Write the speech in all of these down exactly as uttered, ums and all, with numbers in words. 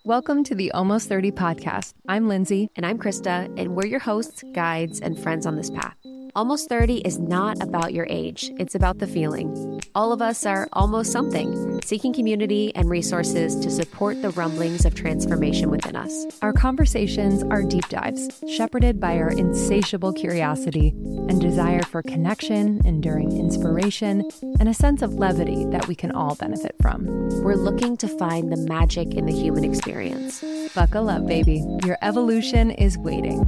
Welcome to the Almost thirty podcast. I'm Lindsay. And I'm Krista, and we're your hosts, guides, and friends on this path. Almost thirty is not about your age. It's about the feeling. All of us are almost something, seeking community and resources to support the rumblings of transformation within us. Our conversations are deep dives, shepherded by our insatiable curiosity and desire for connection, enduring inspiration, and a sense of levity that we can all benefit from. We're looking to find the magic in the human experience. Buckle up, baby. Your evolution is waiting.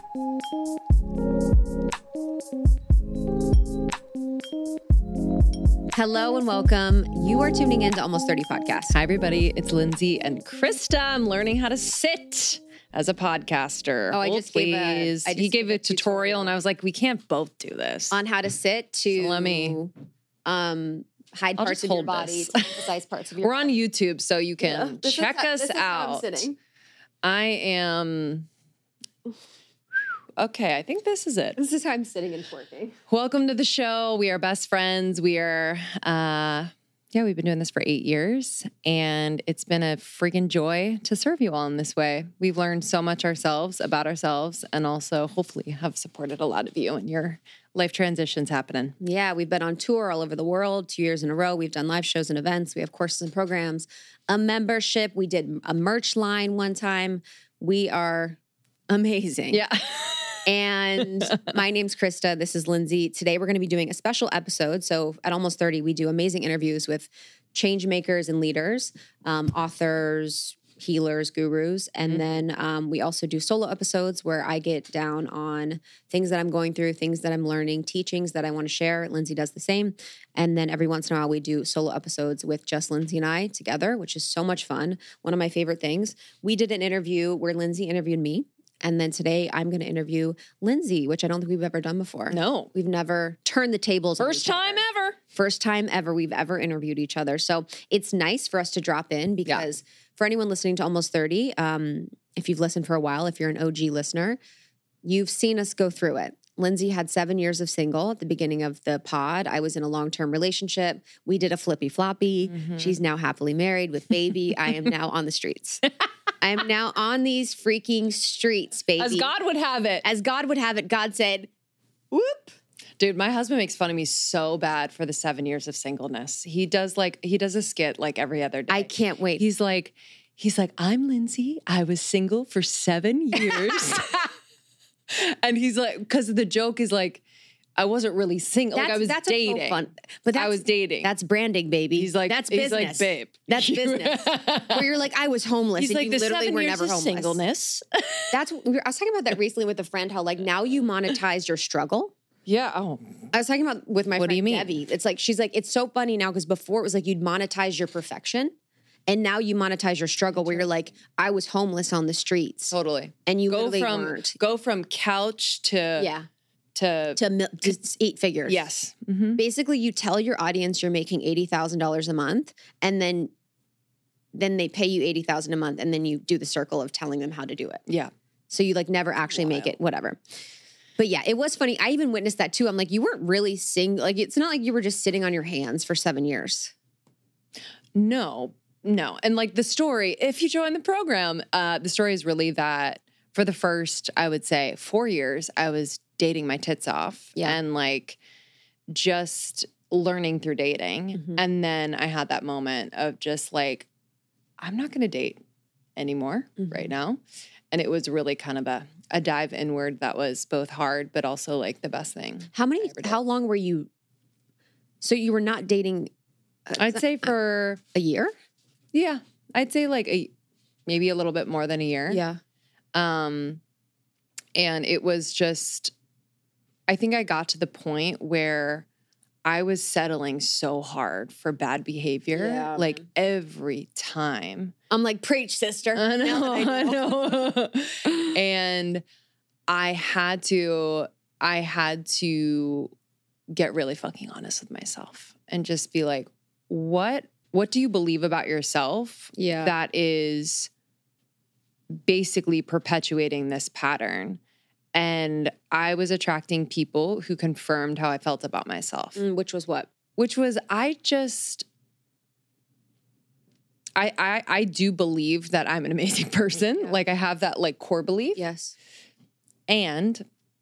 Hello and welcome. You are tuning into Almost thirty Podcast. Hi, everybody. It's Lindsay and Krista. I'm learning how to sit as a podcaster. Oh, I Hold, just gave a- I just he gave gave a a tutorial, tutorial. and I was like, we can't both do this. On how to sit to So let me- um, hide I'll parts just of your hold body, this. to emphasize parts of your We're on body. YouTube, so you can Yeah. This is check how- us this is how I'm out. sitting. I am... Okay, I think this is it. This is how I'm sitting and twerking. Welcome to the show. We are best friends. We are, uh, yeah, we've been doing this for eight years, and it's been a freaking joy to serve you all in this way. We've learned so much ourselves about ourselves, and also hopefully have supported a lot of you in your life transitions happening. Yeah, we've been on tour all over the world two years in a row. We've done live shows and events. We have courses and programs, a membership. We did a merch line one time. We are amazing. Yeah. And my name's Krista. This is Lindsay. Today we're going to be doing a special episode. So at Almost thirty, we do amazing interviews with change makers and leaders, um, authors, healers, gurus. And Mm-hmm. then um, we also do solo episodes where I get down on things that I'm going through, things that I'm learning, teachings that I want to share. Lindsay does the same. And then every once in a while we do solo episodes with just Lindsay and I together, which is so much fun. One of my favorite things. We did an interview where Lindsay interviewed me. And then today I'm going to interview Lindsay, which I don't think we've ever done before. No. We've never turned the tables. on First each other. time ever. First time ever we've ever interviewed each other. So it's nice for us to drop in because for anyone listening to Almost thirty, um, if you've listened for a while, if you're an O G listener, you've seen us go through it. Lindsay had seven years of single at the beginning of the pod. I was in a long-term relationship. We did a flippy floppy. Mm-hmm. She's now happily married with baby. I am now on the streets. I am now on these freaking streets, baby. As God would have it. As God would have it, God said, whoop. Dude, my husband makes fun of me so bad for the seven years of singleness. He does like, he does a skit like every other day. I can't wait. He's like, he's like, I'm Lindsay. I was single for seven years. And he's like, because the joke is like, I wasn't really single. That's, like I was that's dating. So fun. But that's, I was dating. That's branding, baby. He's like, that's he's business. like, babe. That's business. Where you're like, I was homeless. He's and like, you the literally seven were years never of homeless. singleness. That's I was talking about that recently with a friend. How like now you monetize your struggle. Yeah. Oh, I was talking about with my What do friend you mean? Debbie. It's like she's like, it's so funny now because before it was like you'd monetize your perfection. And now you monetize your struggle where you're like, I was homeless on the streets. totally. And you Go literally from weren't. go from couch to Yeah. to, To, mil- to eight figures. yes. Mhm. Basically, you tell your audience you're making eighty thousand dollars a month, and then then they pay you eighty thousand dollars a month, and then you do the circle of telling them how to do it. Yeah. So you like never actually make it, whatever. But yeah, it was funny. I even witnessed that too. I'm like, you weren't really sing like it's not like you were just sitting on your hands for seven years. No, no. And like the story, if you join the program, uh, the story is really that for the first, I would say, four years, I was dating my tits off Yeah. and like just learning through dating. Mhm. And then I had that moment of just like, I'm not going to date anymore Mhm. right now. And it was really kind of a, a dive inward that was both hard, but also like the best thing. How many? I ever did. How long were you? So you were not dating uh, I'd say for, a year? yeah, I'd say like a, maybe a little bit more than a year. Yeah. Um, and it was just, I think I got to the point where I was settling so hard for bad behavior, Yeah, like man. every time. I'm like, preach, sister. I Now know, that I know. And I had to, I had to get really fucking honest with myself and just be like, what, what do you believe about yourself Yeah. that is basically perpetuating this pattern? And I was attracting people who confirmed how I felt about myself, Mm, which was what? which was I just, I, I I do believe that I'm an amazing person. Yeah. Like I have that like core belief. Yes. And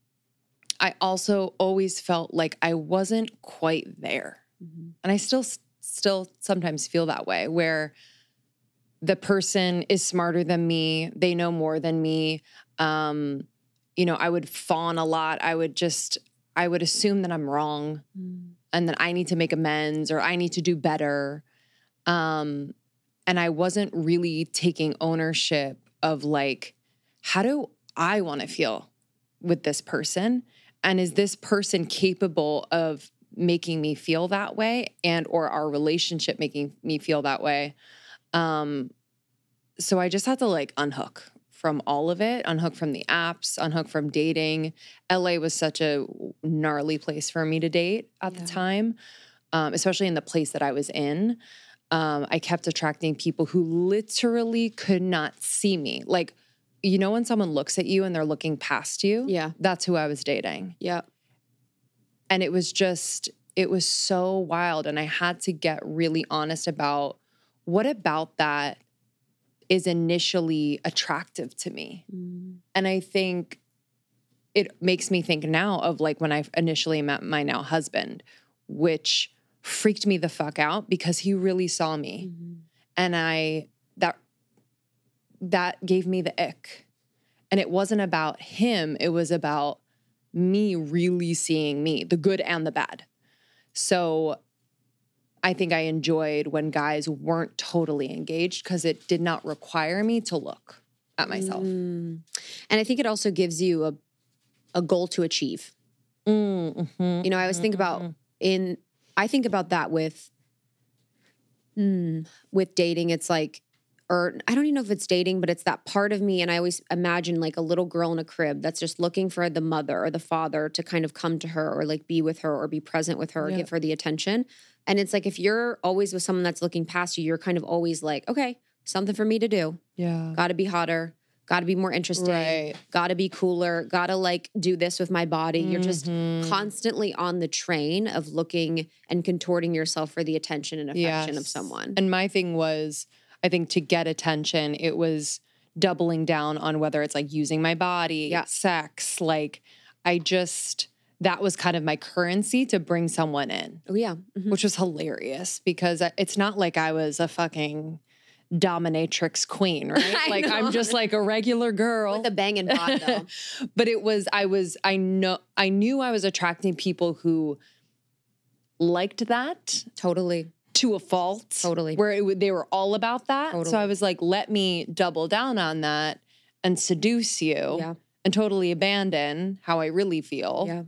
I also always felt like I wasn't quite there. Mm-hmm. And I still still sometimes feel that way, where the person is smarter than me, they know more than me. Um, you know, I would fawn a lot. I would just I would assume that I'm wrong mm. and that I need to make amends or I need to do better. Um, and I wasn't really taking ownership of like, how do I want to feel with this person? And is this person capable of making me feel that way, and or our relationship making me feel that way? Um, so I just had to like unhook from all of it, unhook from the apps, unhook from dating. L A was such a gnarly place for me to date at yeah. the time, um, especially in the place that I was in. Um, I kept attracting people who literally could not see me. Like, you know, when someone looks at you and they're looking past you? Yeah. That's who I was dating. Yeah. And it was just, it was so wild. And I had to get really honest about what about that is initially attractive to me. Mm. And I think it makes me think now of like when I initially met my now husband, which freaked me the fuck out because he really saw me. Mm-hmm. And I, that, that gave me the ick. And it wasn't about him. It was about me really seeing me, the good and the bad. So I think I enjoyed when guys weren't totally engaged because it did not require me to look at myself. Mm. And I think it also gives you a, a goal to achieve. Mm-hmm. You know, I always think about in, I think about that with, mm, with dating. It's like, or I don't even know if it's dating, but it's that part of me. And I always imagine like a little girl in a crib that's just looking for the mother or the father to kind of come to her or like be with her or be present with her or yeah. give her the attention. And it's like, if you're always with someone that's looking past you, you're kind of always like, okay, something for me to do. Yeah. Got to be hotter. Got to be more interesting. Right. Got to be cooler. Got to like do this with my body. Mm-hmm. You're just constantly on the train of looking and contorting yourself for the attention and affection yes. of someone. And my thing was, I think to get attention, it was doubling down on whether it's like using my body, yeah. sex. Like I just, that was kind of my currency to bring someone in. Oh yeah. Mm-hmm. Which was hilarious because it's not like I was a fucking dominatrix queen, right? Like know. I'm just like a regular girl. With a banging bod though. But it was, I was, I know, I knew I was attracting people who liked that. Totally. To a fault. Totally. Where it, they were all about that. Totally. So I was like, let me double down on that and seduce you yeah. and totally abandon how I really feel. Yeah.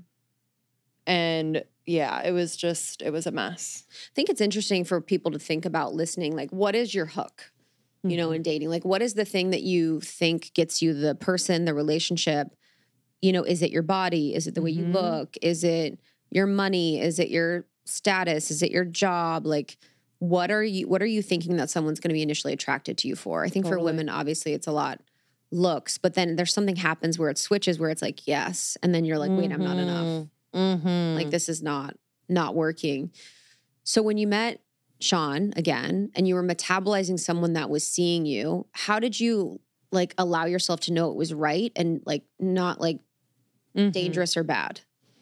And yeah, it was just, it was a mess. I think it's interesting for people to think about listening. Like, what is your hook, you mm-hmm. know, in dating? Like, what is the thing that you think gets you the person, the relationship? You know, is it your body? Is it the way mm-hmm. you look? Is it your money? Is it your status? Is it your job? Like, what are you, what are you thinking that someone's going to be initially attracted to you for? I think totally. For women, obviously it's a lot looks, but then there's something happens where it switches, where it's like, yes. And then you're like, wait, mm-hmm. I'm not enough. Mm-hmm. Like, this is not, not working. So when you met Sean again, and you were metabolizing someone that was seeing you, how did you like allow yourself to know it was right and like not like mm-hmm. dangerous or bad?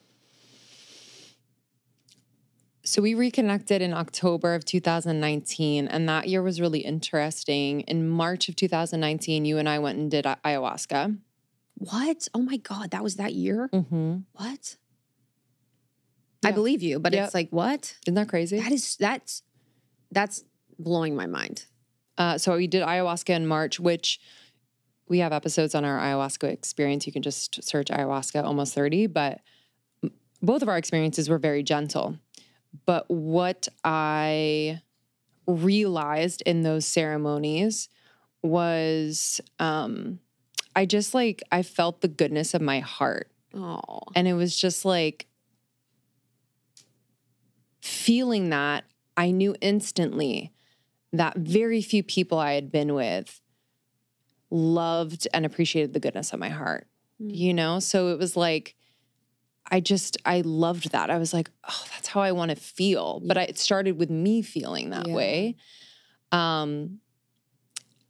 So we reconnected in October of two thousand nineteen, and that year was really interesting. In March of two thousand nineteen, you and I went and did ayahuasca. What? Oh my God, that was that year? Mm-hmm. What? Yeah. I believe you, but yep. it's like, what? Isn't that crazy? That is, that's, that's blowing my mind. Uh, so we did ayahuasca in March, which we have episodes on our ayahuasca experience. You can just search ayahuasca almost thirty, but both of our experiences were very gentle. But what I realized in those ceremonies was um, I just like, I felt the goodness of my heart. Oh. And it was just like feeling that I knew instantly that very few people I had been with loved and appreciated the goodness of my heart, mm. you know? So it was like, I just, I loved that. I was like, oh, that's how I want to feel. But I, it started with me feeling that yeah. way. Um,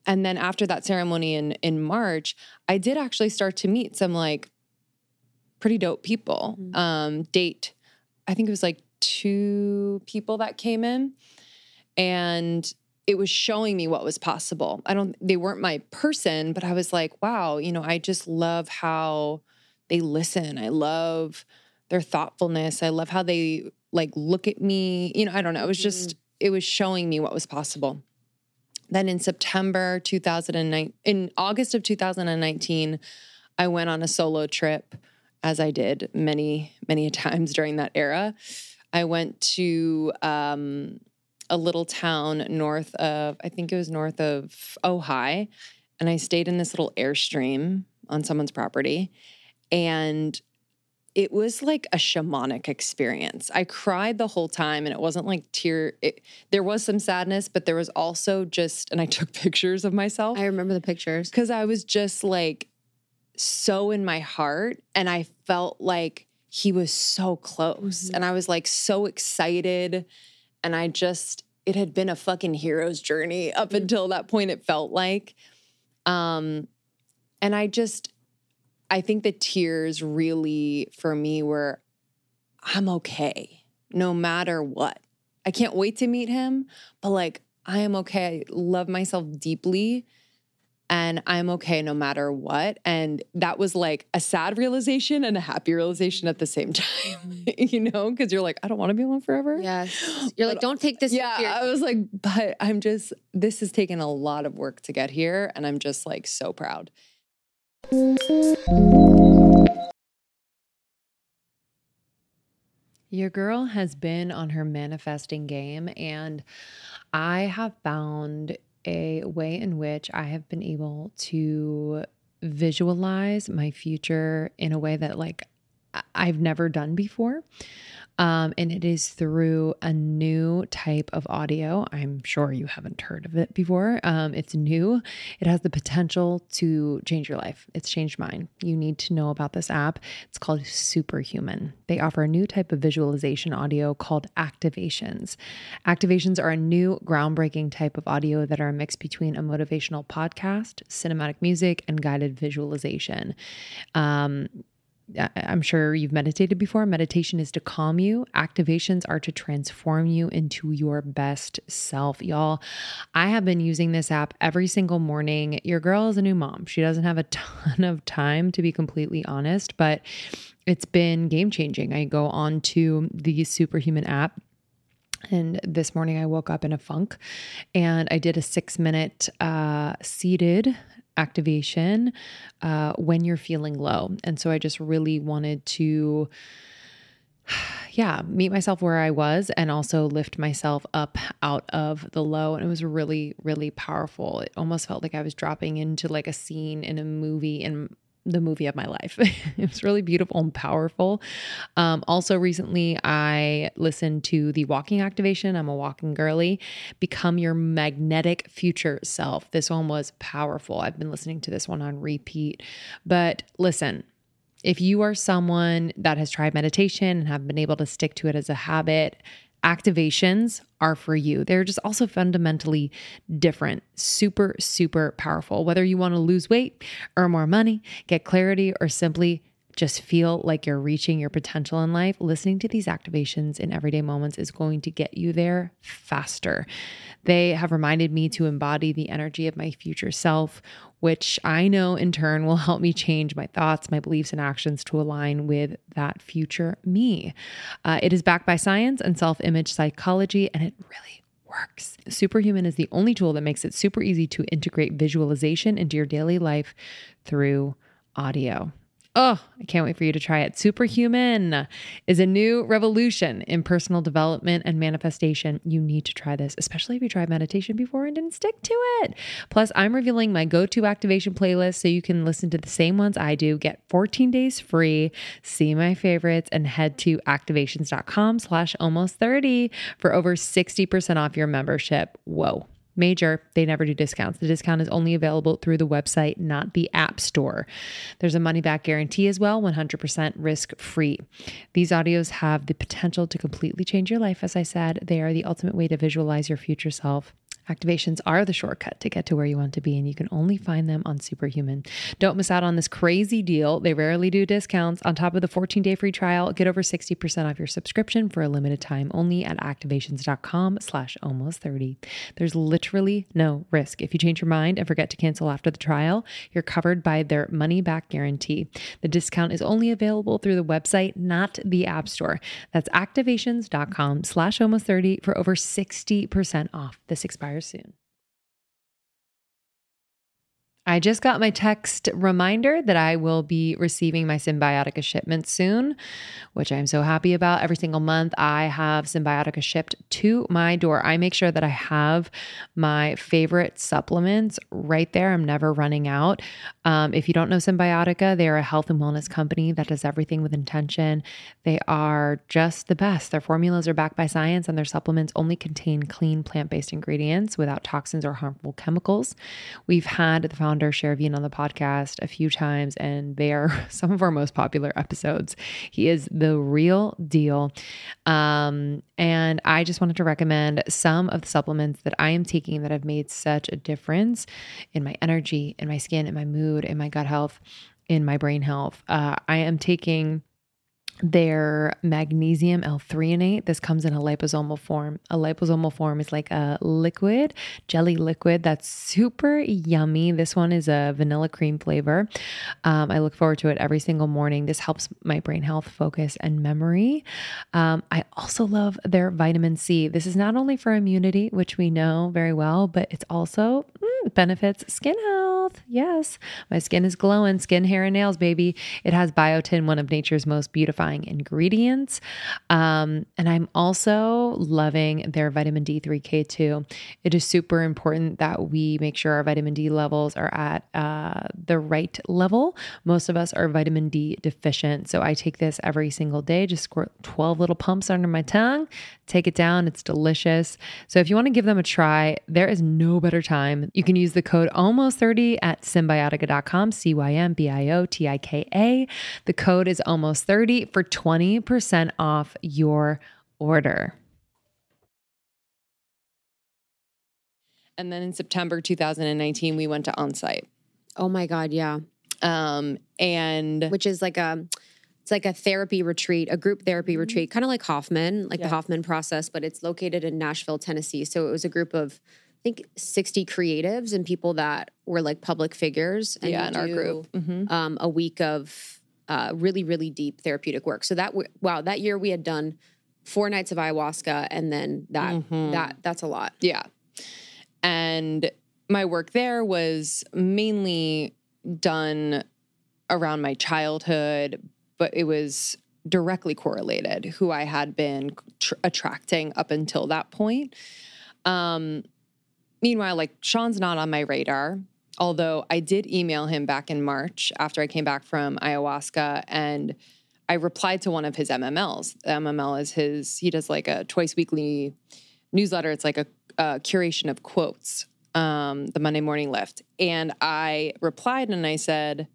and then after that ceremony in, in March, I did actually start to meet some like pretty dope people. Mm-hmm. Um, date, I think it was like two people that came in, and it was showing me what was possible. I don't, they weren't my person, but I was like, wow, you know, I just love how they listen. I love their thoughtfulness. I love how they like look at me. You know, I don't know. It was just, mm-hmm. it was showing me what was possible. Then in September two thousand nine, in August of two thousand nineteen, I went on a solo trip, as I did many, many times during that era. I went to um, a little town north of, I think it was north of Ojai, and I stayed in this little Airstream on someone's property. And it was like a shamanic experience. I cried the whole time, and it wasn't like tear. It, there was some sadness, but there was also just, and I took pictures of myself. I remember the pictures. Because I was just like so in my heart, and I felt like he was so close. Mm-hmm. And I was like so excited. And I just, it had been a fucking hero's journey up until that point, it felt like. Um, and I just, I think the tears really, for me, were, I'm okay, no matter what. I can't wait to meet him, but like, I am okay. I love myself deeply, and I'm okay no matter what. And that was like a sad realization and a happy realization at the same time, you know, because you're like, I don't want to be alone forever. Yes. You're but, like, don't take this. Yeah. Seriously. I was like, but I'm just, this has taken a lot of work to get here. And I'm just like so proud. Your girl has been on her manifesting game, and I have found a way in which I have been able to visualize my future in a way that like I've never done before. Um, and it is through a new type of audio. I'm sure you haven't heard of it before. Um, it's new. It has the potential to change your life. It's changed mine. You need to know about this app. It's called Superhuman. They offer a new type of visualization audio called activations. Activations are a new groundbreaking type of audio that are a mix between a motivational podcast, cinematic music, and guided visualization. Um, I'm sure you've meditated before. Meditation is to calm you. Activations are to transform you into your best self. Y'all, I have been using this app every single morning. Your girl is a new mom. She doesn't have a ton of time, to be completely honest, but it's been game changing. I go on to the Superhuman app, and this morning I woke up in a funk, and I did a six minute uh, seated activation uh, when you're feeling low. And so I just really wanted to, yeah, meet myself where I was and also lift myself up out of the low. And it was really, really powerful. It almost felt like I was dropping into like a scene in a movie, in the movie of my life. It was really beautiful and powerful. Um, also recently I listened to the walking activation. I'm a walking girly. Become your magnetic future self. This one was powerful. I've been listening to this one on repeat, but listen, if you are someone that has tried meditation and have been able to stick to it as a habit, activations are for you. They're just also fundamentally different, super, super powerful. Whether you want to lose weight, earn more money, get clarity, or simply just feel like you're reaching your potential in life, listening to these activations in everyday moments is going to get you there faster. They have reminded me to embody the energy of my future self, which I know in turn will help me change my thoughts, my beliefs, and actions to align with that future me. Uh, it is backed by science and self-image psychology, and it really works. Superhuman is the only tool that makes it super easy to integrate visualization into your daily life through audio. Oh, I can't wait for you to try it. Superhuman is a new revolution in personal development and manifestation. You need to try this, especially if you tried meditation before and didn't stick to it. Plus, I'm revealing my go-to activation playlist so you can listen to the same ones I do. Get fourteen days free, see my favorites, and head to activations.com slash almost 30 for over sixty percent off your membership. Whoa. Major, they never do discounts. The discount is only available through the website, not the app store. There's a money back guarantee as well, one hundred percent risk free. These audios have the potential to completely change your life. As I said, they are the ultimate way to visualize your future self. Activations are the shortcut to get to where you want to be, and you can only find them on Superhuman. Don't miss out on this crazy deal. They rarely do discounts. On top of the fourteen-day free trial, get over sixty percent off your subscription for a limited time only at activations.com slash almost 30. There's literally no risk. If you change your mind and forget to cancel after the trial, you're covered by their money-back guarantee. The discount is only available through the website, not the App Store. That's activations.com slash almost 30 for over sixty percent off. This expires soon. I just got my text reminder that I will be receiving my Symbiotica shipment soon, which I'm so happy about. Every single month, I have Symbiotica shipped to my door. I make sure that I have my favorite supplements right there. I'm never running out. Um, if you don't know Symbiotica, they are a health and wellness company that does everything with intention. They are just the best. Their formulas are backed by science, and their supplements only contain clean plant-based ingredients without toxins or harmful chemicals. We've had the founder Shervin on the podcast a few times, and they are some of our most popular episodes. He is the real deal. Um, and I just wanted to recommend some of the supplements that I am taking that have made such a difference in my energy, in my skin, in my mood, in my gut health, in my brain health. Uh, I am taking their magnesium L-threonate. This comes in a liposomal form. A liposomal form is like a liquid, jelly liquid that's super yummy. This one is a vanilla cream flavor. Um, I look forward to it every single morning. This helps my brain health, focus, and memory. Um, I also love their vitamin C. This is not only for immunity, which we know very well, but it's also mm, benefits skin health. Yes, my skin is glowing. Skin, hair, and nails, baby. It has biotin, one of nature's most beautiful ingredients. Um, and I'm also loving their vitamin D three K two. It is super important that we make sure our vitamin D levels are at uh, the right level. Most of us are vitamin D deficient. So I take this every single day, just squirt twelve little pumps under my tongue, take it down. It's delicious. So if you want to give them a try, there is no better time. You can use the code almost thirty at symbiotica dot com, C Y M B I O T I K A. The code is almost thirty for twenty percent off your order. And then in September two thousand nineteen, we went to Onsite. Oh my God, yeah. Um, and Which is like a, it's like a therapy retreat, a group therapy retreat, kind of like Hoffman, like Yeah. the Hoffman process, but it's located in Nashville, Tennessee. So it was a group of, I think, sixty creatives and people that were like public figures. And yeah, you in our do, group. Mhm. Um, a week of uh, really, really deep therapeutic work. So that, w- wow, that year we had done four nights of ayahuasca, and then that, Mhm. that, that's a lot. Yeah. And my work there was mainly done around my childhood, but it was directly correlated who I had been tr- attracting up until that point. Um, meanwhile, like Sean's not on my radar, although I did email him back in March after I came back from ayahuasca, and I replied to one of his M M Ls. The M M L is his, he does like a twice weekly newsletter. It's like a, a curation of quotes, um, the Monday Morning Lift. And I replied and I said,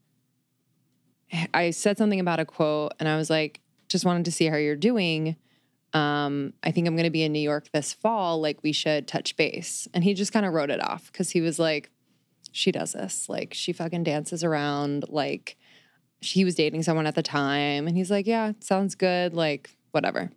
I said something about a quote, and I was like, just wanted to see how you're doing. Um, I think I'm going to be in New York this fall. Like, we should touch base. And he just kind of wrote it off because he was like, she does this. Like, she fucking dances around. Like, he was dating someone at the time. And he's like, yeah, sounds good. Like, whatever.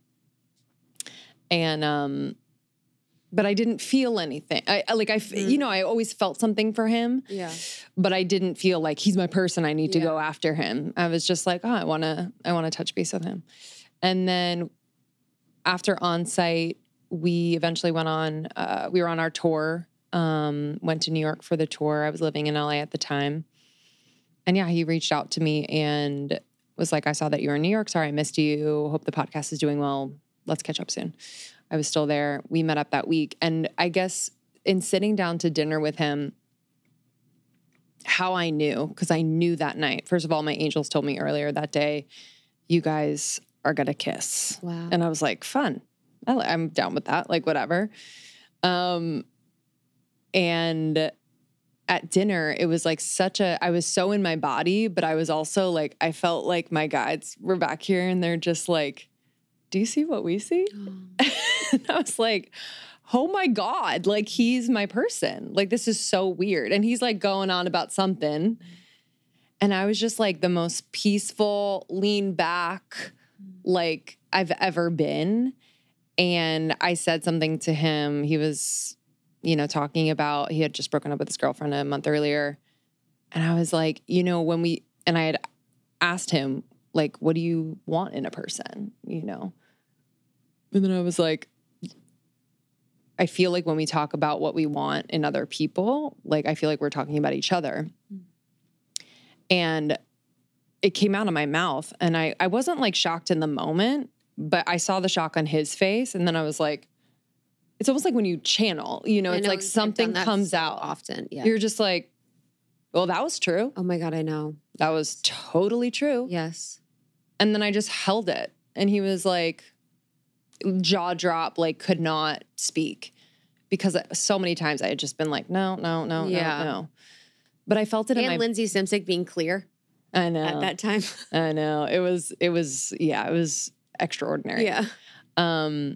And, um, but I didn't feel anything. I I- like, I, f- you know, I always felt something for him. Yeah. But I didn't feel like he's my person. I need to Yeah. go after him. I was just like, oh, I want to, I want to touch base with him. And then after Onsite, we eventually went on, uh, we were on our tour, um, went to New York for the tour. I was living in L A at the time. And yeah, he reached out to me and was like, I saw that you were in New York. Sorry, I missed you. Hope the podcast is doing well. Let's catch up soon. I was still there. We met up that week. And I guess in sitting down to dinner with him, how I knew, because I knew that night. First of all, my angels told me earlier that day, you guys are going to kiss. Wow. And I was like, fun. I, I'm down with that. Like, whatever. Um, and at dinner, it was like such a, I was so in my body, but I was also like, I felt like my guides were back here and they're just like, do you see what we see? Oh. And I was like, oh my God, like he's my person. Like this is so weird. And he's like going on about something. And I was just like the most peaceful, lean back, like I've ever been. And I said something to him. He was, you know, talking about, he had just broken up with his girlfriend a month earlier. And I was like, you know, when we, and I had asked him, like, what do you want in a person, you know? And then I was like, I feel like when we talk about what we want in other people, like, I feel like we're talking about each other. Mm. And it came out of my mouth. And I, I wasn't like shocked in the moment, but I saw the shock on his face. And then I was like, it's almost like when you channel, you know, I it's know, like something comes so out often. Yeah. You're just like, well, that was true. Oh my God, I know. That was totally true. Yes. And then I just held it. And he was like, jaw drop, like could not speak. Because so many times I had just been like, no, no, no, yeah. no, no. But I felt it and in my... And Lindsay Simcik being clear. I know. At that time. I know. It was, it was, yeah, it was extraordinary. Yeah. Um,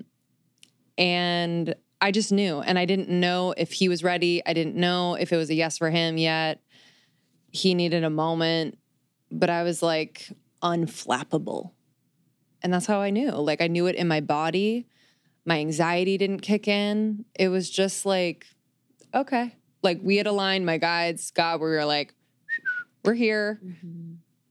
and I just knew. And I didn't know if he was ready. I didn't know if it was a yes for him yet. He needed a moment. But I was like unflappable. And that's how I knew. Like I knew it in my body. My anxiety didn't kick in. It was just like, okay. Like we had aligned my guides, God, we were like, we're here. Mm-hmm.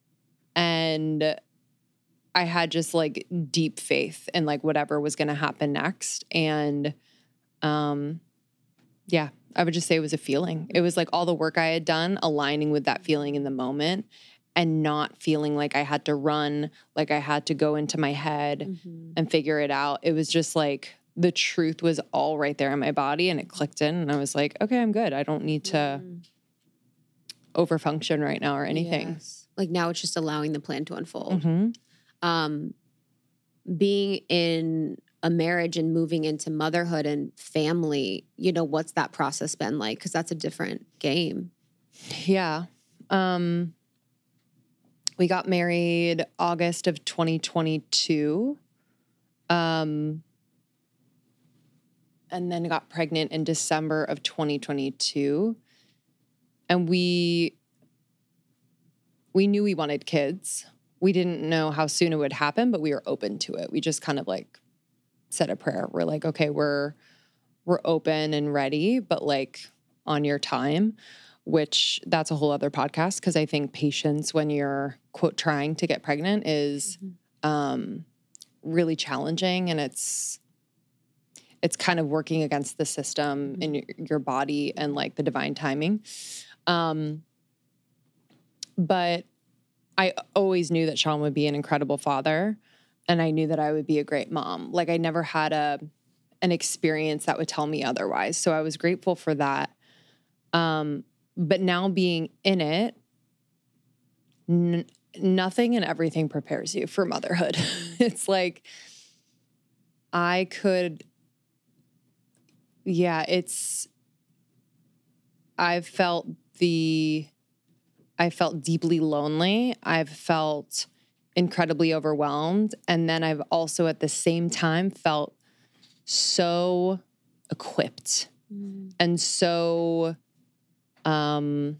And I had just like deep faith in like whatever was going to happen next. And um, yeah, I would just say it was a feeling. It was like all the work I had done aligning with that feeling in the moment and not feeling like I had to run, like I had to go into my head mm-hmm. and figure it out. It was just like the truth was all right there in my body and it clicked in and I was like, okay, I'm good. I don't need to mm. overfunction right now or anything. Yes. Like now it's just allowing the plan to unfold. Mm-hmm. Um, being in a marriage and moving into motherhood and family, you know, what's that process been like? Because that's a different game. Yeah. Um, we got married August of twenty twenty-two. Um, and then got pregnant in December of twenty twenty-two. And we, we knew we wanted kids. We didn't know how soon it would happen, but we were open to it. We just kind of like said a prayer. We're like, okay, we're, we're open and ready, but like on your time, which that's a whole other podcast. Cause I think patience when you're quote, trying to get pregnant is, mm-hmm. um, really challenging. And it's, it's kind of working against the system mm-hmm. in your, your body and like the divine timing. Um, but I always knew that Sean would be an incredible father and I knew that I would be a great mom. Like I never had a, an experience that would tell me otherwise. So I was grateful for that. Um, but now being in it, n- nothing and everything prepares you for motherhood. It's like, I could, yeah, it's, I've felt the, I felt deeply lonely. I've felt incredibly overwhelmed. And then I've also at the same time felt so equipped mm. and so um,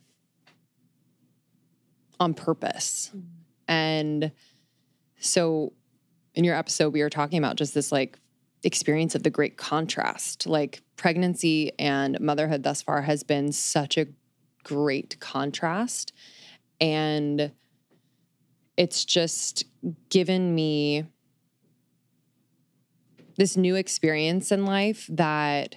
on purpose. Mm. And so in your episode, we were talking about just this like experience of the great contrast. Like pregnancy and motherhood thus far has been such a great contrast. And it's just given me this new experience in life that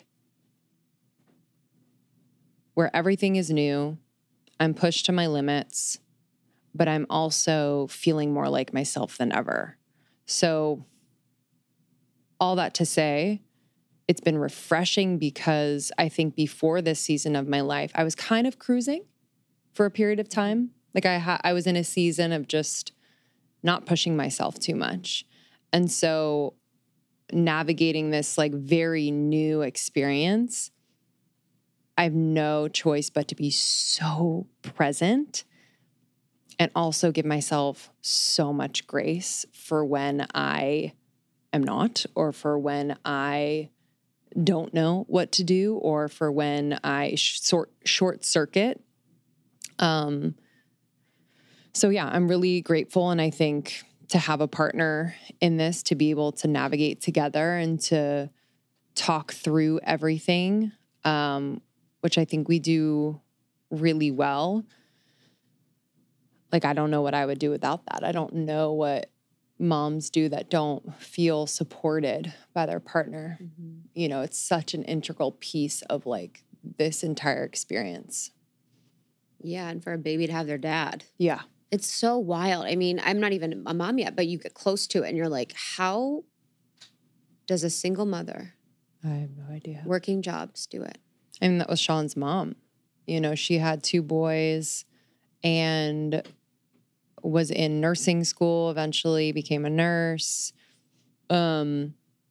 where everything is new, I'm pushed to my limits, but I'm also feeling more like myself than ever. So all that to say, it's been refreshing because I think before this season of my life, I was kind of cruising for a period of time. Like I ha- I was in a season of just not pushing myself too much. And so navigating this like very new experience, I have no choice but to be so present and also give myself so much grace for when I am not, or for when I don't know what to do or for when I short short circuit. Um, so yeah, I'm really grateful. And I think to have a partner in this, to be able to navigate together and to talk through everything, um, which I think we do really well. Like, I don't know what I would do without that. I don't know what moms do that don't feel supported by their partner. Mm-hmm. You know, it's such an integral piece of like this entire experience. Yeah. And for a baby to have their dad. Yeah. It's so wild. I mean, I'm not even a mom yet, but you get close to it and you're like, how does a single mother, I have no idea, working jobs do it? I mean, that was Sean's mom. You know, she had two boys and was in nursing school, eventually became a nurse. Um,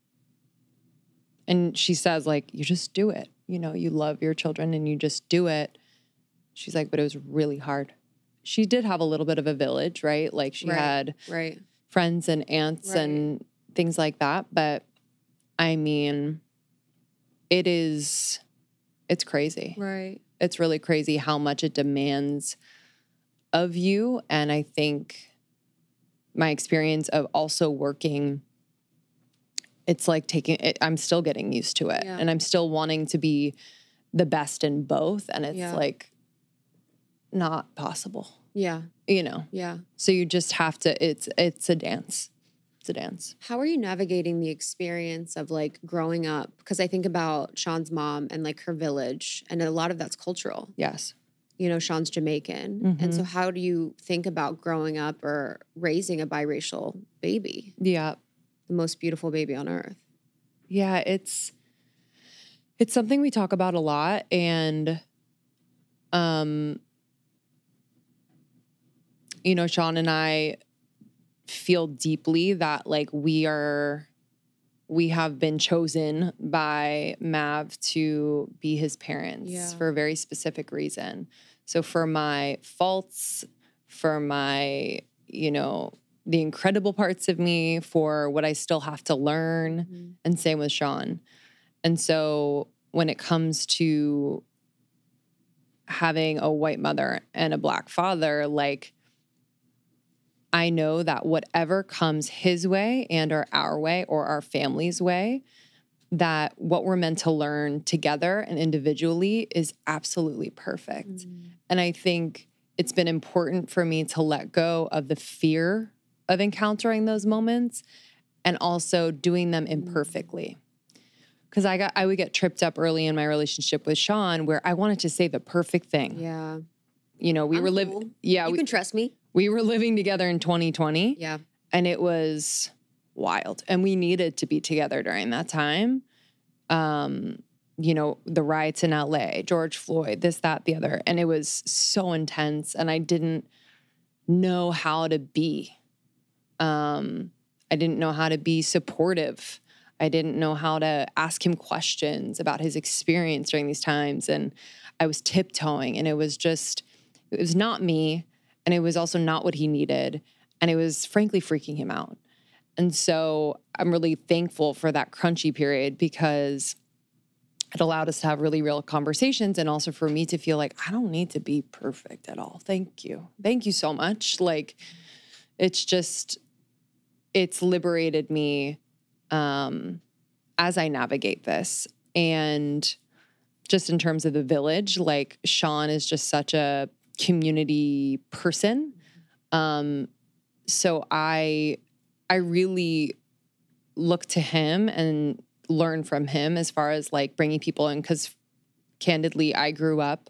and she says, like, you just do it. You know, you love your children and you just do it. She's like, but it was really hard. She did have a little bit of a village, right? Like she right, had right. friends and aunts right. and things like that. But I mean, it is, it's crazy. Right. It's really crazy how much it demands of you. And I think my experience of also working, it's like taking it, I'm still getting used to it. Yeah. And I'm still wanting to be the best in both. And it's yeah. like not possible. Yeah. You know? Yeah. So you just have to, it's, it's a dance. It's a dance. How are you navigating the experience of like growing up? Because I think about Sean's mom and like her village, and a lot of that's cultural. Yes. You know, Sean's Jamaican. Mm-hmm. And so how do you think about growing up or raising a biracial baby? Yeah. The most beautiful baby on earth. Yeah, it's it's something we talk about a lot. And um you know, Sean and I feel deeply that like we are we have been chosen by Mav to be his parents yeah. for a very specific reason. So for my faults, for my, you know, the incredible parts of me, for what I still have to learn, mm-hmm. and same with Sean. And so when it comes to having a white mother and a black father, like, I know that whatever comes his way and or our way or our family's way, that what we're meant to learn together and individually is absolutely perfect. Mm. And I think it's been important for me to let go of the fear of encountering those moments and also doing them imperfectly. Because I got I would get tripped up early in my relationship with Sean where I wanted to say the perfect thing. Yeah. You know, we I'm were living. Cool. Yeah. You we, can trust me. We were living together in twenty twenty. Yeah. And it was wild. And we needed to be together during that time. Um, you know, the riots in L A, George Floyd, this, that, the other. And it was so intense. And I didn't know how to be. Um, I didn't know how to be supportive. I didn't know how to ask him questions about his experience during these times. And I was tiptoeing, and it was just, it was not me. And it was also not what he needed. And it was frankly freaking him out. And so I'm really thankful for that crunchy period because it allowed us to have really real conversations, and also for me to feel like I don't need to be perfect at all. Thank you. Thank you so much. Like, it's just, it's liberated me um, as I navigate this. And just in terms of the village, like Sean is just such a community person. Um, so I, I really look to him and learn from him as far as like bringing people in. Cause candidly, I grew up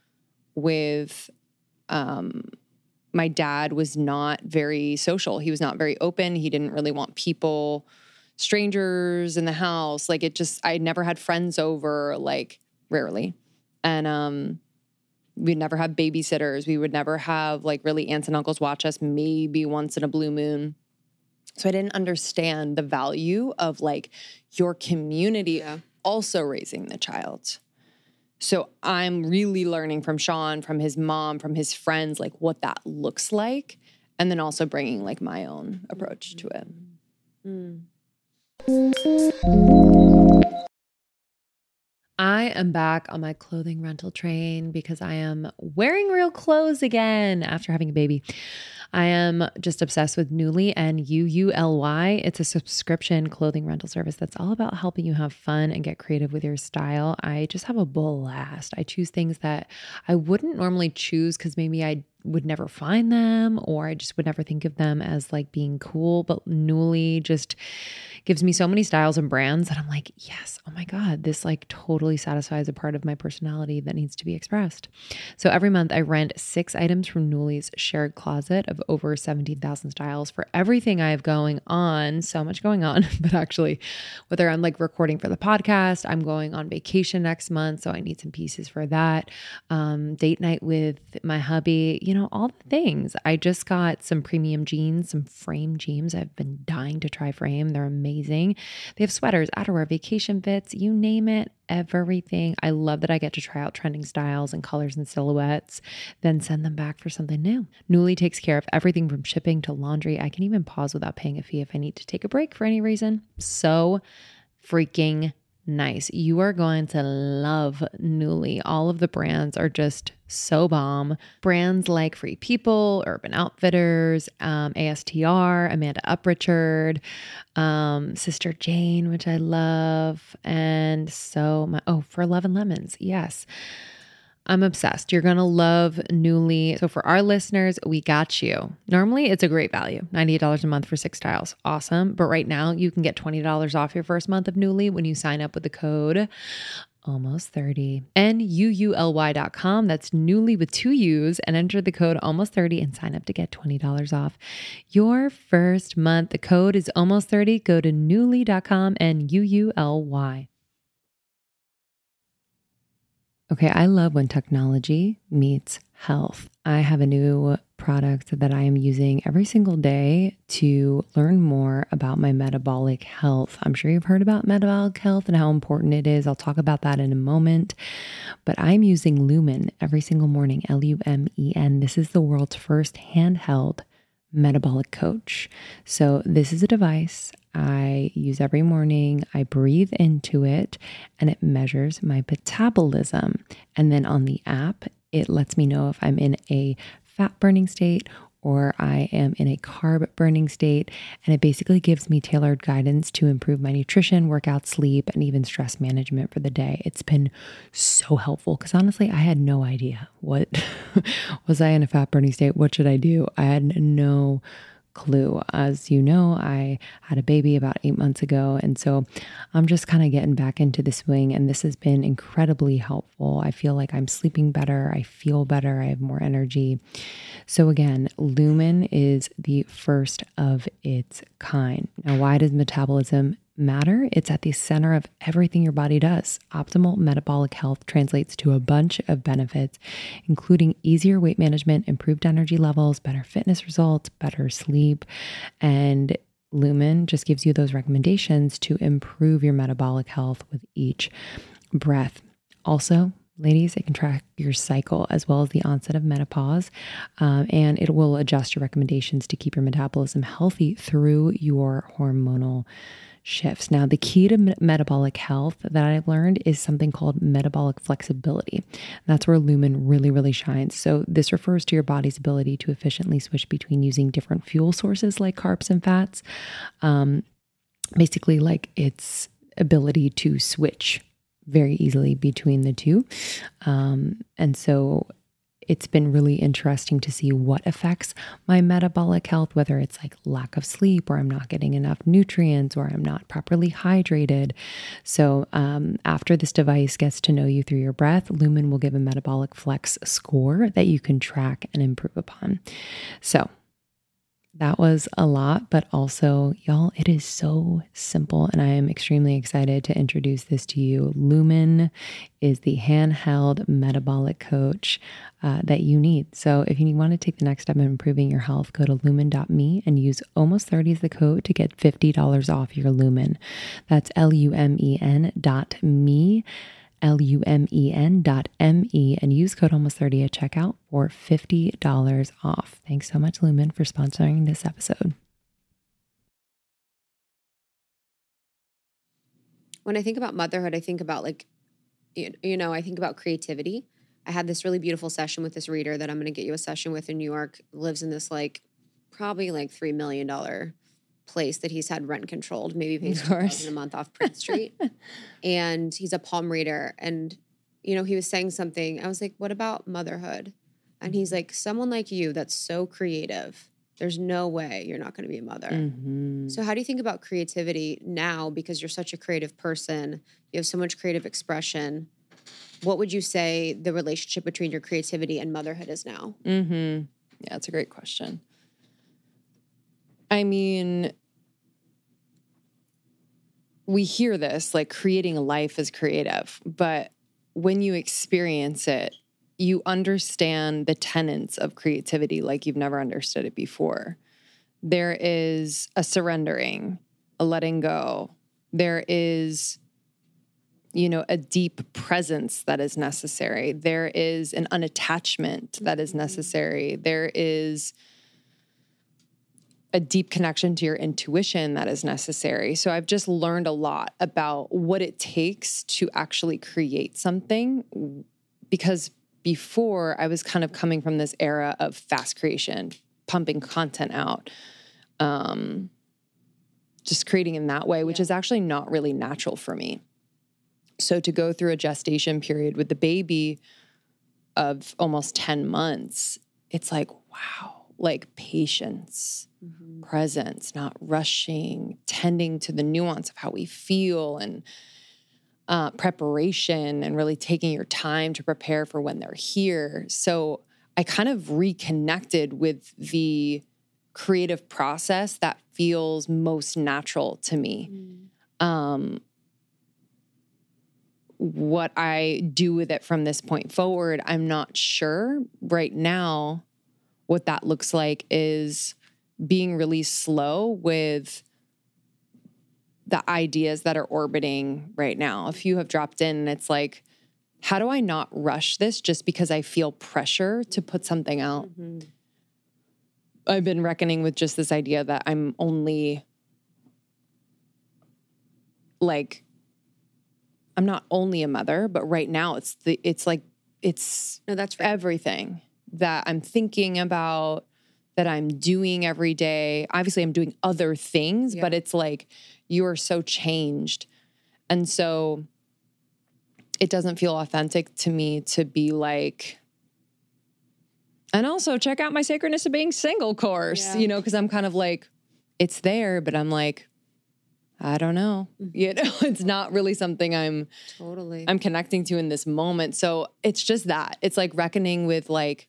with, um, my dad was not very social. He was not very open. He didn't really want people, strangers in the house. Like it just, I never had friends over, like rarely. And, um, we'd never have babysitters. We would never have like really aunts and uncles watch us maybe once in a blue moon. So I didn't understand the value of like your community yeah. also raising the child. So I'm really learning from Sean, from his mom, from his friends, like what that looks like. And then also bringing like my own approach to it. Mm. I am back on my clothing rental train because I am wearing real clothes again after having a baby. I am just obsessed with Nuuly and U U L Y. It's a subscription clothing rental service that's all about helping you have fun and get creative with your style. I just have a blast. I choose things that I wouldn't normally choose because maybe I would never find them or I just would never think of them as like being cool. But Nuuly just gives me so many styles and brands that I'm like, yes, oh my God, this like totally satisfies a part of my personality that needs to be expressed. So every month I rent six items from Nuuly's shared closet of over seventeen thousand styles for everything I have going on. So much going on, but actually whether I'm like recording for the podcast, I'm going on vacation next month. So I need some pieces for that. Um, date night with my hubby, you know, all the things. I just got some premium jeans, some frame jeans. I've been dying to try frame. They're amazing. They have sweaters, outerwear, vacation fits, you name it, everything. I love that I get to try out trending styles and colors and silhouettes, then send them back for something new. Nuuly takes care of everything from shipping to laundry. I can even pause without paying a fee if I need to take a break for any reason. So freaking nice. You are going to love Nuuly. All of the brands are just so bomb. Brands like Free People, Urban Outfitters, um, A S T R, Amanda Uprichard, um, Sister Jane, which I love. And so my, oh, For Love and Lemons. Yes. I'm obsessed. You're going to love Nuuly. So for our listeners, we got you. Normally it's a great value, ninety-eight dollars a month for six styles. Awesome. But right now you can get twenty dollars off your first month of Nuuly when you sign up with the code almost thirty. N U U L Y dot com. That's Nuuly with two U's, and enter the code almost thirty and sign up to get twenty dollars off your first month. The code is almost thirty. Go to Nuuly dot com and U U L Y. Okay, I love when technology meets health. I have a new product that I am using every single day to learn more about my metabolic health. I'm sure you've heard about metabolic health and how important it is. I'll talk about that in a moment. But I'm using Lumen every single morning, L U M E N. This is the world's first handheld metabolic coach. So this is a device I use every morning. I breathe into it and it measures my metabolism. And then on the app, it lets me know if I'm in a fat burning state or I am in a carb burning state. And it basically gives me tailored guidance to improve my nutrition, workout, sleep, and even stress management for the day. It's been so helpful because honestly, I had no idea what was I in a fat burning state? What should I do? I had no clue. As you know, I had a baby about eight months ago. And so I'm just kind of getting back into the swing. And this has been incredibly helpful. I feel like I'm sleeping better. I feel better. I have more energy. So again, Lumen is the first of its kind. Now, why does metabolism matter? It's at the center of everything your body does. Optimal metabolic health translates to a bunch of benefits, including easier weight management, improved energy levels, better fitness results, better sleep, and Lumen just gives you those recommendations to improve your metabolic health with each breath. Also, ladies, it can track your cycle as well as the onset of menopause, um, and it will adjust your recommendations to keep your metabolism healthy through your hormonal shifts. Now, the key to me- metabolic health that I've learned is something called metabolic flexibility. That's where Lumen really, really shines. So this refers to your body's ability to efficiently switch between using different fuel sources like carbs and fats. Um, basically, like its ability to switch very easily between the two. Um, and so it's been really interesting to see what affects my metabolic health, whether it's like lack of sleep or I'm not getting enough nutrients or I'm not properly hydrated. So um, after this device gets to know you through your breath, Lumen will give a metabolic flex score that you can track and improve upon. So that was a lot, but also, y'all, it is so simple, and I am extremely excited to introduce this to you. Lumen is the handheld metabolic coach uh, that you need. So if you want to take the next step in improving your health, go to lumen dot me and use almost thirty as the code to get fifty dollars off your Lumen. That's L U M E N dot me. L U M E N dot M E and use code almost thirty at checkout for fifty dollars off. Thanks so much, Lumen, for sponsoring this episode. When I think about motherhood, I think about like you, you know, I think about creativity. I had this really beautiful session with this reader that I'm going to get you a session with in New York, lives in this like probably like three million dollars place that he's had rent controlled, maybe pays two thousand a month off Prince Street. And he's a palm reader. And, you know, he was saying something. I was like, what about motherhood? And he's like, someone like you that's so creative, there's no way you're not going to be a mother. Mm-hmm. So how do you think about creativity now? Because you're such a creative person, you have so much creative expression. What would you say the relationship between your creativity and motherhood is now? Mm-hmm. Yeah, it's a great question. I mean, we hear this, like creating a life is creative, but when you experience it, you understand the tenets of creativity like you've never understood it before. There is a surrendering, a letting go. There is, you know, a deep presence that is necessary. There is an unattachment that is necessary. There is a deep connection to your intuition that is necessary. So I've just learned a lot about what it takes to actually create something, because before I was kind of coming from this era of fast creation, pumping content out, um, just creating in that way, which Yeah. is actually not really natural for me. So to go through a gestation period with the baby of almost ten months, it's like, wow, like patience, Mm-hmm. presence, not rushing, tending to the nuance of how we feel, and uh, preparation, and really taking your time to prepare for when they're here. So I kind of reconnected with the creative process that feels most natural to me. Mm-hmm. Um, what I do with it from this point forward, I'm not sure. Right now, what that looks like is being really slow with the ideas that are orbiting right now. A few have dropped in, and it's like, how do I not rush this just because I feel pressure to put something out? Mm-hmm. I've been reckoning with just this idea that I'm only like, I'm not only a mother, but right now it's the, it's like, it's No, that's right. everything that I'm thinking about, that I'm doing every day. Obviously, I'm doing other things, Yeah. but it's like you are so changed. And so it doesn't feel authentic to me to be like, and also check out my Sacredness of Being Single course, Yeah. you know, because I'm kind of like, it's there, but I'm like, I don't know. Mm-hmm. You know, it's not really something I'm Totally. I'm connecting to in this moment. So it's just that. It's like reckoning with like,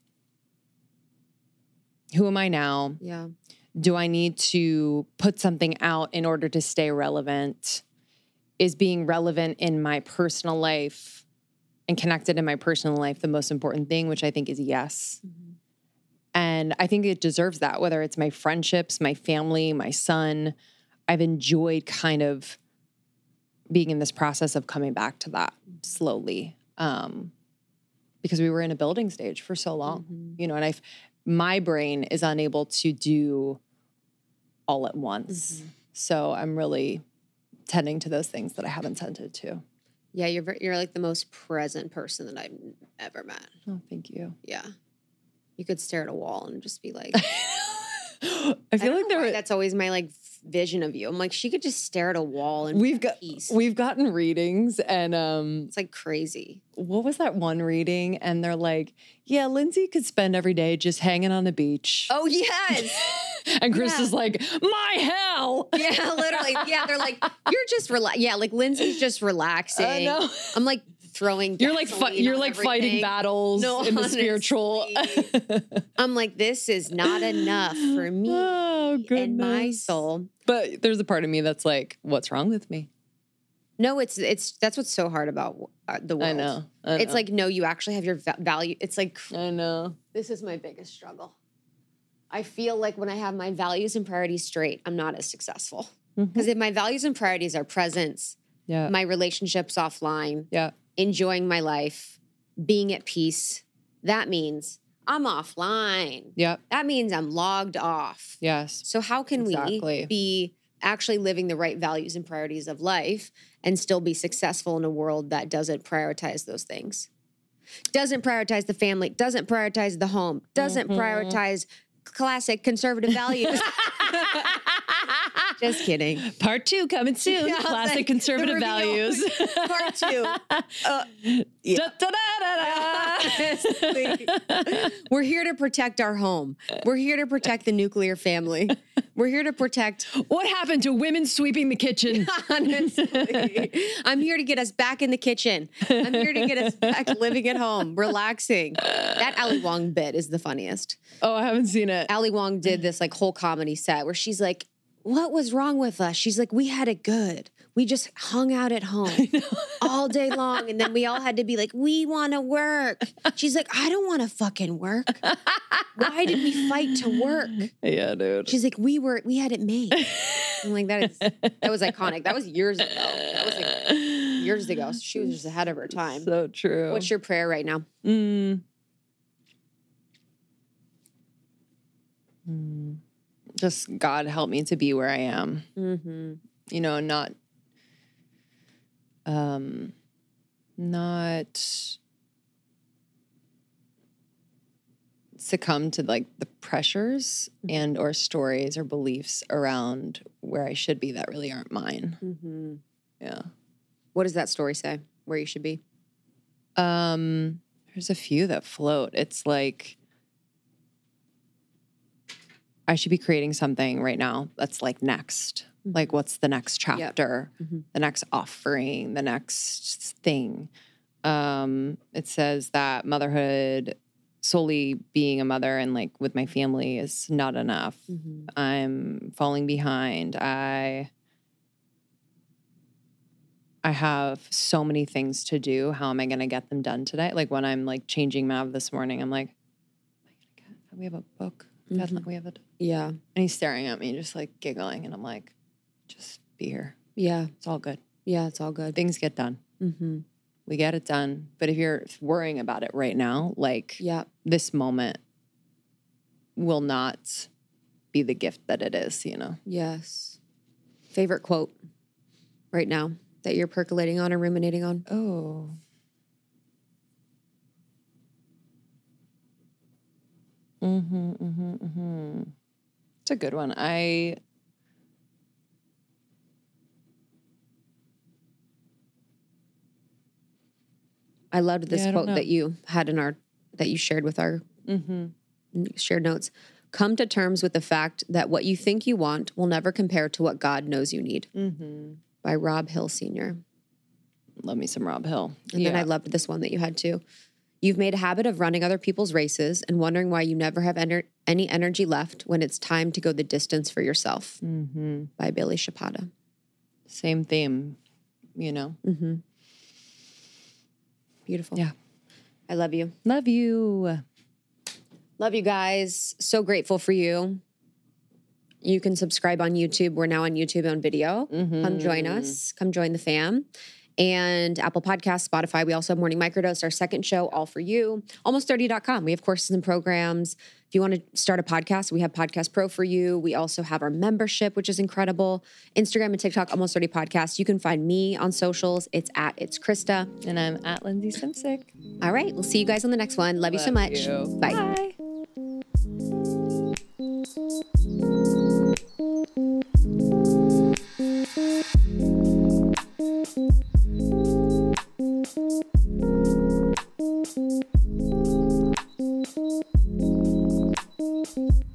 who am I now? Yeah. Do I need to put something out in order to stay relevant? Is being relevant in my personal life and connected in my personal life the most important thing, which I think is yes. Mm-hmm. And I think it deserves that, whether it's my friendships, my family, my son. I've enjoyed kind of being in this process of coming back to that slowly, um, because we were in a building stage for so long, Mm-hmm. you know, and I've, my brain is unable to do all at once. Mm-hmm. So I'm really tending to those things that I haven't tended to. Yeah, you're ver- you're like the most present person that I've ever met. Oh, thank you. Yeah. You could stare at a wall and just be like, I I feel don't like know there why were, that's always my like f- vision of you. I'm like, she could just stare at a wall and we've be at got, peace. we've gotten readings, and um, It's like crazy. what was that one reading? And they're like, yeah, Lindsay could spend every day just hanging on the beach. Oh yes. And Chris yeah. is like, my hell. Yeah, literally. Yeah, they're like, you're just relax. Yeah, like Lindsay's just relaxing. I know. I'm like throwing. You're like, fi- gasoline you're on like everything. fighting battles No, in the honestly. spiritual. I'm like, this is not enough for me Oh, and my goodness. soul. But there's a part of me that's like, what's wrong with me? No, it's it's that's what's so hard about uh, the world. I know. I It's know. like, no, you actually have your va- value. It's like, I know. this is my biggest struggle. I feel like when I have my values and priorities straight, I'm not as successful. Mhm. Because if my values and priorities are presence, Yeah. my relationships offline, Yeah. enjoying my life, being at peace, that means I'm offline. Yeah. That means I'm logged off. Yes. So how can Exactly. we be actually living the right values and priorities of life and still be successful in a world that doesn't prioritize those things. Doesn't prioritize the family, doesn't prioritize the home, doesn't mm-hmm. prioritize classic conservative values. Just kidding. Part two coming soon. Yeah, classic like, conservative values. Part two. Uh, yeah. da, da, da, da, da. We're here to protect our home. We're here to protect the nuclear family. We're here to protect. What happened to women sweeping the kitchen? Honestly, I'm here to get us back in the kitchen. I'm here to get us back living at home, relaxing. That Ali Wong bit is the funniest. Oh, I haven't seen it. Ali Wong did this like whole comedy set where she's like, what was wrong with us? She's like, we had it good. We just hung out at home all day long. And then we all had to be like, we want to work. She's like, I don't want to fucking work. Why did we fight to work? Yeah, dude. She's like, we were, we had it made. I'm like, that is, that was iconic. That was years ago. That was like years ago. She was just ahead of her time. So true. What's your prayer right now? Mm. Mm. Just God help me to be where I am, mm-hmm. you know, not, um, not succumb to like the pressures mm-hmm. and or stories or beliefs around where I should be that really aren't mine. Mm-hmm. Yeah. What does that story say? Where you should be? Um, there's a few that float. It's like, I should be creating something right now that's like next. Mm-hmm. Like, what's the next chapter, yep. mm-hmm. the next offering, the next thing? Um, it says that motherhood, solely being a mother and like with my family is not enough. Mm-hmm. I'm falling behind. I, I have so many things to do. How am I going to get them done today? Like when I'm like changing Mav this morning, I'm like, am I going to get, we have a book. Mm-hmm. We have it. Yeah. And he's staring at me, just like giggling. And I'm like, just be here. Yeah. It's all good. Yeah, it's all good. Things get done. Mm-hmm. We get it done. But if you're worrying about it right now, like yeah. this moment will not be the gift that it is, you know? Yes. Favorite quote right now that you're percolating on or ruminating on? Oh. Mm-hmm, mm-hmm, mm-hmm. It's a good one. I I loved this yeah, I quote that you had in our that you shared with our mm-hmm. shared notes. Come to terms with the fact that what you think you want will never compare to what God knows you need. Mm-hmm. By Rob Hill Senior Love me some Rob Hill. And yeah. then I loved this one that you had too. You've made a habit of running other people's races and wondering why you never have ener- any energy left when it's time to go the distance for yourself. Mm-hmm. By Billy Chapada. Same theme, you know? Mm-hmm. Beautiful. Yeah. I love you. Love you. Love you guys. So grateful for you. You can subscribe on YouTube. We're now on YouTube on video. Mm-hmm. Come join us. Come join the fam. And Apple Podcasts, Spotify. We also have Morning Microdose, our second show, all for you. almost thirty dot com. We have courses and programs. If you want to start a podcast, we have Podcast Pro for you. We also have our membership, which is incredible. Instagram and TikTok, Almost thirty Podcast. You can find me on socials. It's at It's Krista. And I'm at Lindsay Simsick. All right. We'll see you guys on the next one. Love, Love you so much. You. Bye. Bye. Thank you.